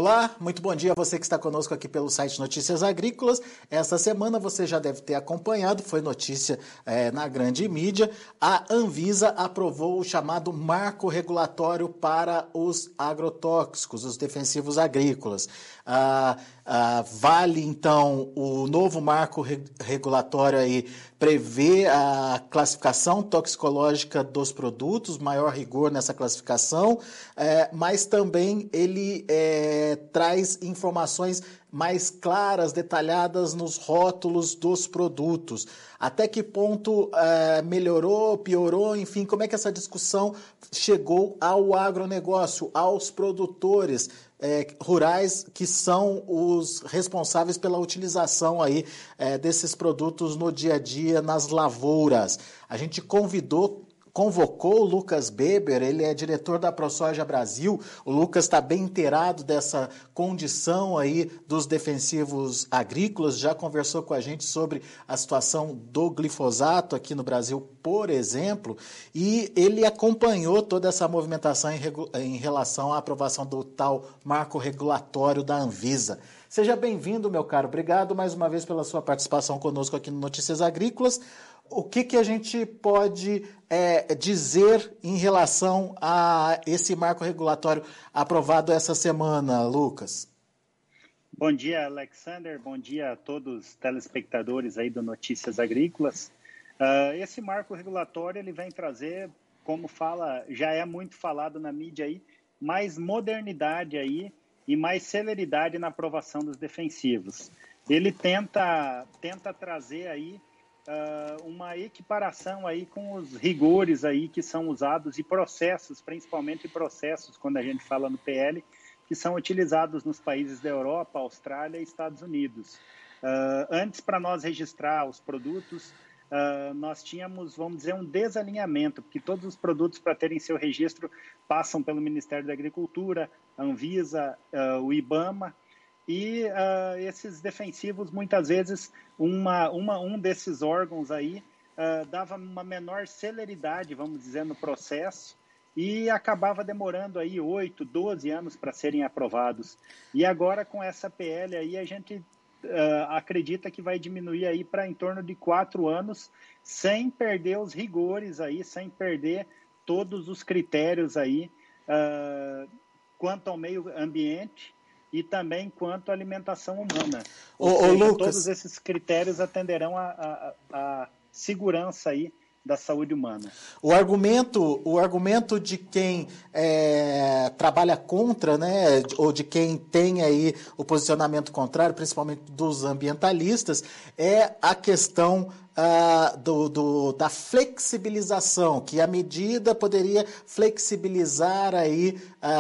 Olá, muito bom dia a você que está conosco aqui pelo site Notícias Agrícolas. Essa semana você já deve ter acompanhado, foi notícia na grande mídia, a Anvisa aprovou o chamado marco regulatório para os agrotóxicos, os defensivos agrícolas. Vale, então, o novo marco regulatório aí prevê a classificação toxicológica dos produtos, maior rigor nessa classificação, mas também ele traz informações mais claras, detalhadas nos rótulos dos produtos. Até que ponto melhorou, piorou, enfim, como é que essa discussão chegou ao agronegócio, aos produtores rurais que são os responsáveis pela utilização aí desses produtos no dia a dia nas lavouras. A gente convocou o Lucas Beber, ele é diretor da ProSoja Brasil. O Lucas está bem inteirado dessa condição aí dos defensivos agrícolas, já conversou com a gente sobre a situação do glifosato aqui no Brasil, por exemplo, e ele acompanhou toda essa movimentação em relação à aprovação do tal marco regulatório da Anvisa. Seja bem-vindo, meu caro. Obrigado mais uma vez pela sua participação conosco aqui no Notícias Agrícolas. O que a gente pode dizer em relação a esse marco regulatório aprovado essa semana, Lucas? Bom dia, Alexander. Bom dia a todos os telespectadores aí do Notícias Agrícolas. Esse marco regulatório ele vem trazer, como já é muito falado na mídia aí, mais modernidade aí e mais celeridade na aprovação dos defensivos. Ele tenta trazer aí uma equiparação aí com os rigores aí que são usados e processos, principalmente processos, quando a gente fala no PL, que são utilizados nos países da Europa, Austrália e Estados Unidos. Antes, para nós registrar os produtos, nós tínhamos, vamos dizer, um desalinhamento, porque todos os produtos, para terem seu registro, passam pelo Ministério da Agricultura, a Anvisa, o IBAMA, e esses defensivos, muitas vezes, um desses órgãos aí dava uma menor celeridade, vamos dizer, no processo, e acabava demorando aí 8, 12 anos para serem aprovados. E agora, com essa PL aí, a gente acredita que vai diminuir aí para em torno de 4 anos, sem perder os rigores aí, sem perder todos os critérios aí quanto ao meio ambiente e também quanto à alimentação humana. Ou seja, Lucas, todos esses critérios atenderão à segurança aí da saúde humana. O argumento de quem trabalha contra, né, ou de quem tem aí o posicionamento contrário, principalmente dos ambientalistas, é a questão da flexibilização, que a medida poderia flexibilizar aí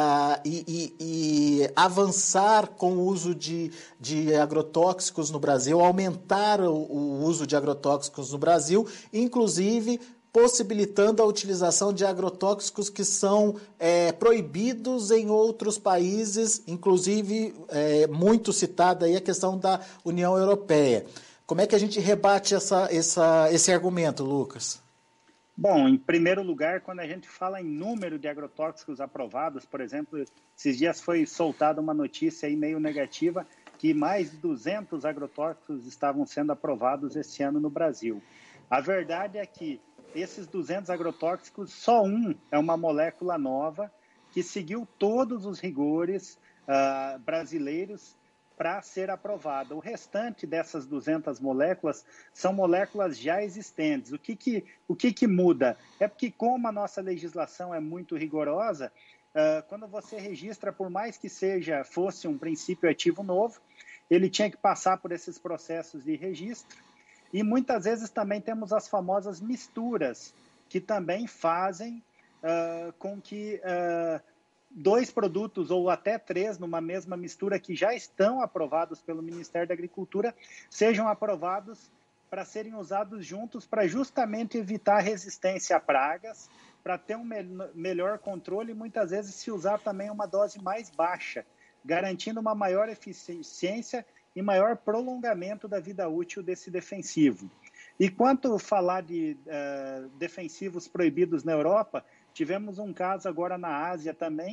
e avançar com o uso de agrotóxicos no Brasil, aumentar o uso de agrotóxicos no Brasil, inclusive possibilitando a utilização de agrotóxicos que são proibidos em outros países, inclusive muito citada aí a questão da União Europeia. Como é que a gente rebate esse argumento, Lucas? Bom, em primeiro lugar, quando a gente fala em número de agrotóxicos aprovados, por exemplo, esses dias foi soltada uma notícia aí meio negativa que mais de 200 agrotóxicos estavam sendo aprovados esse ano no Brasil. A verdade é que esses 200 agrotóxicos, só um é uma molécula nova que seguiu todos os rigores brasileiros para ser aprovada. O restante dessas 200 moléculas são moléculas já existentes. O que muda? É porque, como a nossa legislação é muito rigorosa, quando você registra, por mais que fosse um princípio ativo novo, ele tinha que passar por esses processos de registro. E muitas vezes também temos as famosas misturas, que também fazem com que 2 produtos ou até 3 numa mesma mistura que já estão aprovados pelo Ministério da Agricultura sejam aprovados para serem usados juntos para justamente evitar resistência a pragas, para ter um melhor controle e muitas vezes se usar também uma dose mais baixa, garantindo uma maior eficiência e maior prolongamento da vida útil desse defensivo. E quanto falar de defensivos proibidos na Europa, tivemos um caso agora na Ásia também,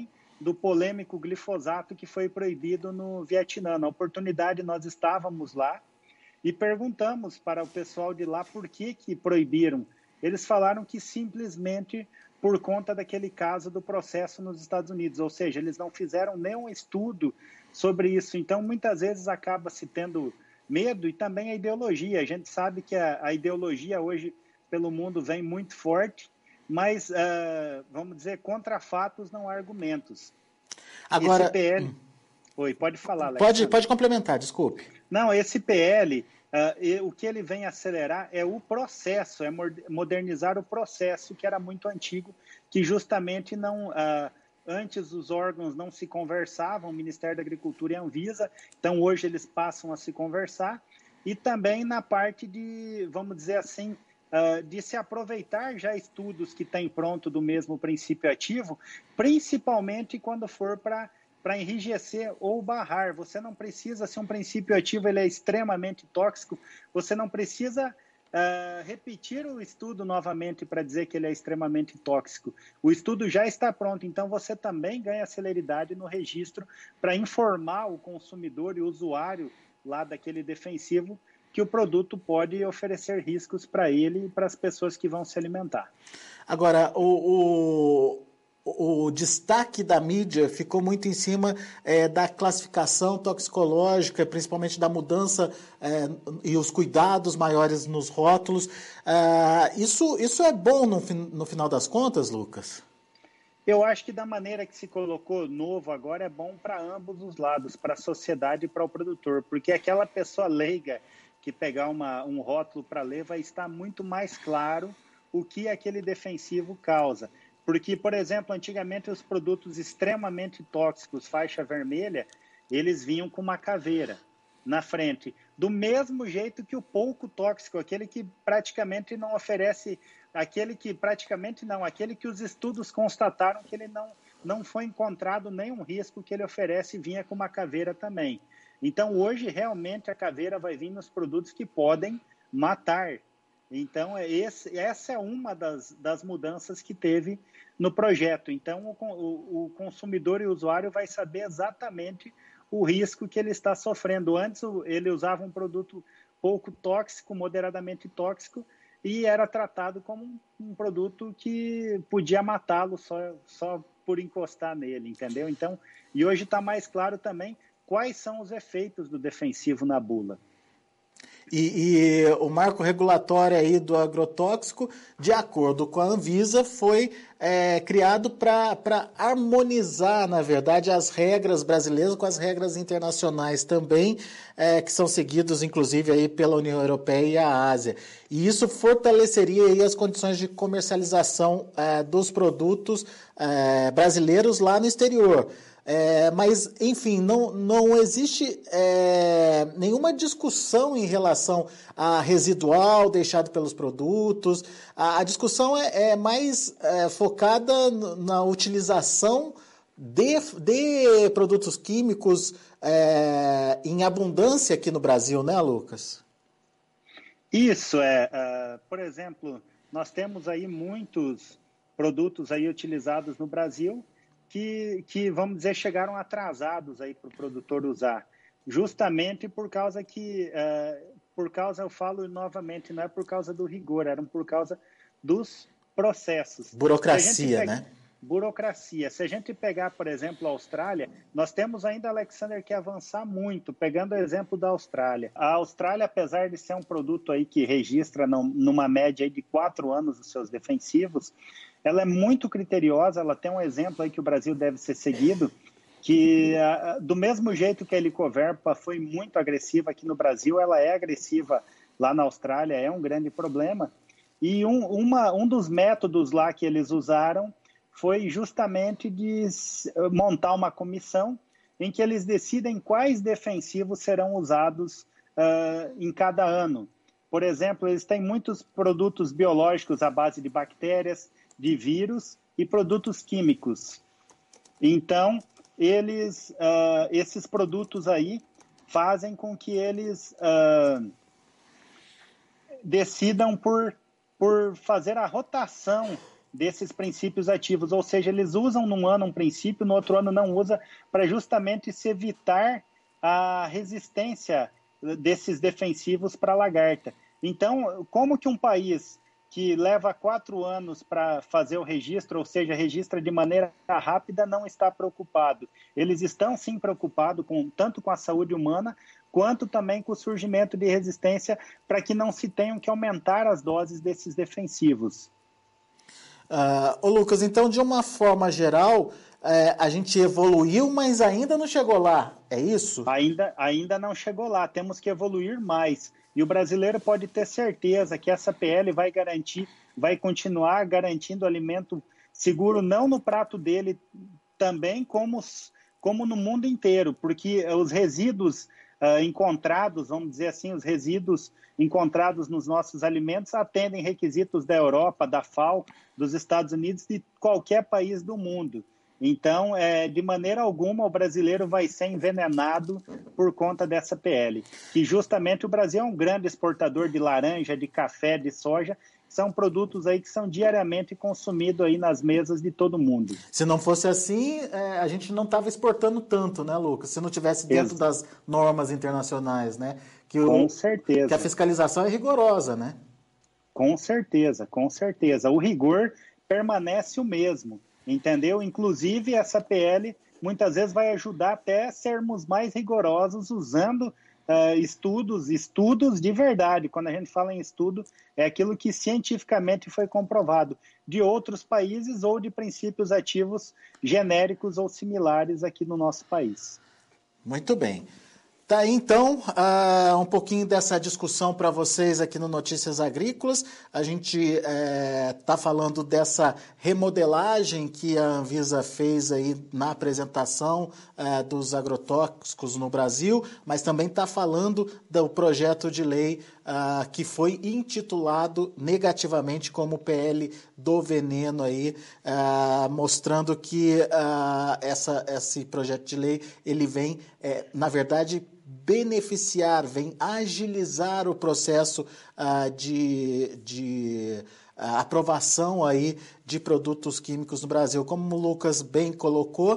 do polêmico glifosato que foi proibido no Vietnã. Na oportunidade, nós estávamos lá e perguntamos para o pessoal de lá por que proibiram. Eles falaram que simplesmente por conta daquele caso do processo nos Estados Unidos, ou seja, eles não fizeram nenhum estudo sobre isso. Então, muitas vezes acaba se tendo medo e também a ideologia. A gente sabe que a ideologia hoje pelo mundo vem muito forte, mas, vamos dizer, contra fatos não há argumentos. Agora, esse PL... Oi, pode falar, Alexandre. Pode complementar, desculpe. Não, esse PL, o que ele vem acelerar é o processo, é modernizar o processo que era muito antigo, que justamente não... antes os órgãos não se conversavam, o Ministério da Agricultura e a Anvisa, então hoje eles passam a se conversar, e também na parte de, vamos dizer assim, de se aproveitar já estudos que têm pronto do mesmo princípio ativo, principalmente quando for para enrijecer ou barrar. Você não precisa, se um princípio ativo ele é extremamente tóxico, você não precisa repetir o estudo novamente para dizer que ele é extremamente tóxico. O estudo já está pronto, então você também ganha celeridade no registro para informar o consumidor e o usuário lá daquele defensivo que o produto pode oferecer riscos para ele e para as pessoas que vão se alimentar. Agora, o destaque da mídia ficou muito em cima da classificação toxicológica, principalmente da mudança e os cuidados maiores nos rótulos. Isso é bom no final das contas, Lucas? Eu acho que da maneira que se colocou novo agora é bom para ambos os lados, para a sociedade e para o produtor, porque aquela pessoa leiga que pegar um rótulo para ler vai estar muito mais claro o que aquele defensivo causa. Porque, por exemplo, antigamente os produtos extremamente tóxicos, faixa vermelha, eles vinham com uma caveira na frente. Do mesmo jeito que o pouco tóxico, aquele que praticamente não oferece, aquele que os estudos constataram que ele não foi encontrado nenhum risco que ele oferece, vinha com uma caveira também. Então, hoje, realmente, a caveira vai vir nos produtos que podem matar. Então, essa é uma das mudanças que teve no projeto. Então, o consumidor e o usuário vai saber exatamente o risco que ele está sofrendo. Antes, ele usava um produto pouco tóxico, moderadamente tóxico, e era tratado como um produto que podia matá-lo só por encostar nele, entendeu? Então, e hoje está mais claro também quais são os efeitos do defensivo na bula. E o marco regulatório aí do agrotóxico, de acordo com a Anvisa, foi criado para harmonizar, na verdade, as regras brasileiras com as regras internacionais também, que são seguidos, inclusive, aí pela União Europeia e a Ásia. E isso fortaleceria aí as condições de comercialização dos produtos brasileiros lá no exterior. Mas, enfim, não existe nenhuma discussão em relação a residual deixado pelos produtos. A discussão é mais focada na utilização de produtos químicos em abundância aqui no Brasil, né, Lucas? Isso, por exemplo, nós temos aí muitos produtos aí utilizados no Brasil que, vamos dizer, chegaram atrasados aí para o produtor usar, justamente por causa eu falo novamente, não é por causa do rigor, eram por causa dos processos. Burocracia, né? Burocracia. Se a gente pegar, por exemplo, a Austrália, nós temos ainda, Alexander, que avançar muito, pegando o exemplo da Austrália. A Austrália, apesar de ser um produto aí que registra numa média aí de 4 anos os seus defensivos, ela é muito criteriosa, ela tem um exemplo aí que o Brasil deve ser seguido, que do mesmo jeito que a Helicoverpa foi muito agressiva aqui no Brasil, ela é agressiva lá na Austrália, é um grande problema. E um dos métodos lá que eles usaram foi justamente de montar uma comissão em que eles decidem quais defensivos serão usados em cada ano. Por exemplo, eles têm muitos produtos biológicos à base de bactérias, de vírus e produtos químicos. Então, esses produtos aí fazem com que eles decidam por fazer a rotação desses princípios ativos, ou seja, eles usam num ano um princípio, no outro ano não usa, para justamente se evitar a resistência desses defensivos para a lagarta. Então, como que um país que leva 4 anos para fazer o registro, ou seja, registra de maneira rápida, não está preocupado? Eles estão sim preocupados tanto com a saúde humana, quanto também com o surgimento de resistência, para que não se tenham que aumentar as doses desses defensivos. Ô Lucas, então, de uma forma geral, a gente evoluiu, mas ainda não chegou lá, é isso? Ainda não chegou lá, temos que evoluir mais. E o brasileiro pode ter certeza que essa PL vai continuar garantindo alimento seguro, não no prato dele também, como no mundo inteiro, porque os resíduos encontrados, vamos dizer assim, os resíduos encontrados nos nossos alimentos atendem requisitos da Europa, da FAO, dos Estados Unidos, de qualquer país do mundo. Então, de maneira alguma, o brasileiro vai ser envenenado por conta dessa PL. Que justamente o Brasil é um grande exportador de laranja, de café, de soja, são produtos aí que são diariamente consumidos aí nas mesas de todo mundo. Se não fosse assim, a gente não estava exportando tanto, né, Lucas? Se não tivesse dentro das normas internacionais, né? Com certeza. Que a fiscalização é rigorosa, né? Com certeza, com certeza. O rigor permanece o mesmo, entendeu? Inclusive, essa PL muitas vezes vai ajudar até a sermos mais rigorosos usando estudos de verdade. Quando a gente fala em estudo, é aquilo que cientificamente foi comprovado de outros países ou de princípios ativos genéricos ou similares aqui no nosso país. Muito bem. Tá aí, então, um pouquinho dessa discussão para vocês aqui no Notícias Agrícolas. A gente está falando dessa remodelagem que a Anvisa fez aí na apresentação dos agrotóxicos no Brasil, mas também está falando do projeto de lei que foi intitulado negativamente como PL do veneno aí, mostrando que esse projeto de lei ele vem, na verdade, beneficiar, vem agilizar o processo de aprovação aí de produtos químicos no Brasil. Como o Lucas bem colocou,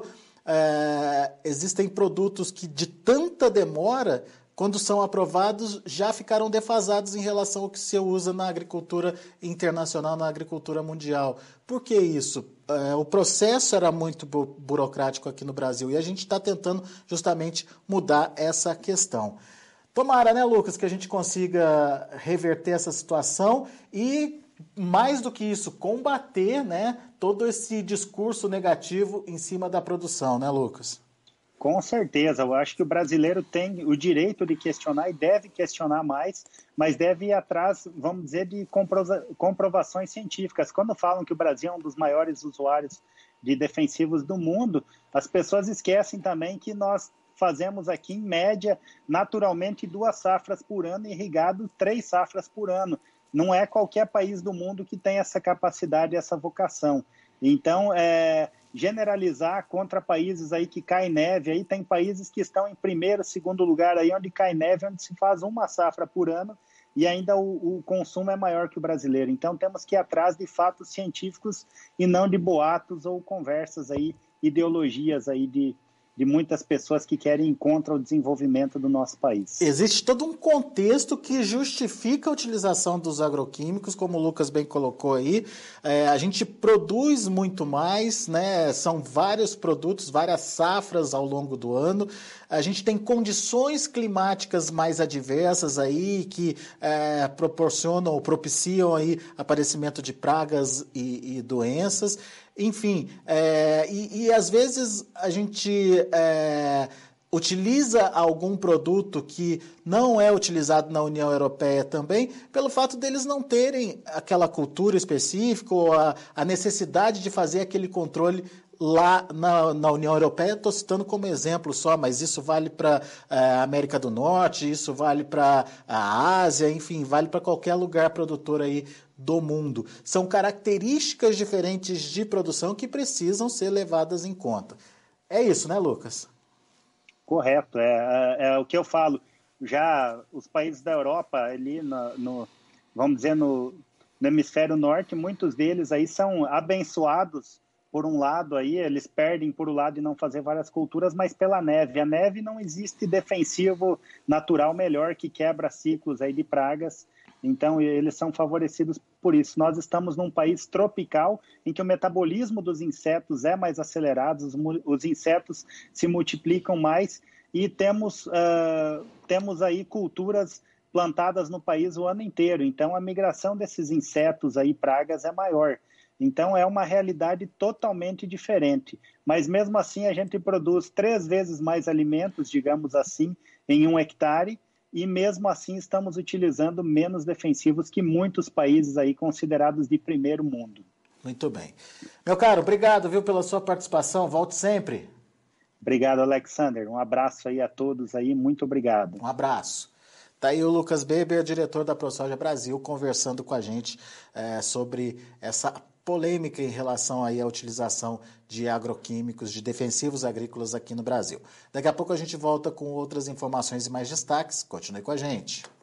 existem produtos que de tanta demora, quando são aprovados, já ficaram defasados em relação ao que se usa na agricultura internacional, na agricultura mundial. Por que isso? O processo era muito burocrático aqui no Brasil e a gente está tentando justamente mudar essa questão. Tomara, né, Lucas, que a gente consiga reverter essa situação e, mais do que isso, combater, né, todo esse discurso negativo em cima da produção, né, Lucas? Com certeza, eu acho que o brasileiro tem o direito de questionar e deve questionar mais, mas deve ir atrás, vamos dizer, de comprovações científicas. Quando falam que o Brasil é um dos maiores usuários de defensivos do mundo, as pessoas esquecem também que nós fazemos aqui, em média, naturalmente 2 safras por ano, irrigado 3 safras por ano. Não é qualquer país do mundo que tem essa capacidade, essa vocação. Então, generalizar contra países aí que cai neve, aí tem países que estão em primeiro, segundo lugar aí onde cai neve, onde se faz 1 safra por ano e ainda o consumo é maior que o brasileiro. Então temos que ir atrás de fatos científicos e não de boatos ou conversas aí, ideologias aí de muitas pessoas que querem ir contra o desenvolvimento do nosso país. Existe todo um contexto que justifica a utilização dos agroquímicos, como o Lucas bem colocou aí. A gente produz muito mais, né? São vários produtos, várias safras ao longo do ano. A gente tem condições climáticas mais adversas aí que proporcionam ou propiciam aí aparecimento de pragas e doenças. Enfim, e às vezes a gente utiliza algum produto que não é utilizado na União Europeia também, pelo fato deles não terem aquela cultura específica ou a necessidade de fazer aquele controle lá na União Europeia. Estou citando como exemplo só, mas isso vale para a América do Norte, isso vale para a Ásia, enfim, vale para qualquer lugar produtor aí do mundo. São características diferentes de produção que precisam ser levadas em conta. É isso, né, Lucas? Correto, é o que eu falo. Já os países da Europa, ali vamos dizer, no hemisfério norte, muitos deles aí são abençoados por um lado aí, eles perdem por um lado de não fazer várias culturas, mas pela neve. A neve não existe defensivo natural melhor que quebra ciclos aí de pragas, então eles são favorecidos por isso. Nós estamos num país tropical em que o metabolismo dos insetos é mais acelerado, os insetos se multiplicam mais e temos aí culturas plantadas no país o ano inteiro, então a migração desses insetos aí, pragas, é maior. Então é uma realidade totalmente diferente, mas mesmo assim a gente produz 3 vezes mais alimentos, digamos assim, em 1 hectare, e mesmo assim estamos utilizando menos defensivos que muitos países aí considerados de primeiro mundo. Muito bem. Meu caro, obrigado, viu, pela sua participação, volte sempre. Obrigado, Alexander, um abraço aí a todos aí, muito obrigado. Um abraço. Está aí o Lucas Beber, diretor da ProSoja Brasil, conversando com a gente sobre essa polêmica em relação aí à utilização de agroquímicos, de defensivos agrícolas aqui no Brasil. Daqui a pouco a gente volta com outras informações e mais destaques. Continue com a gente.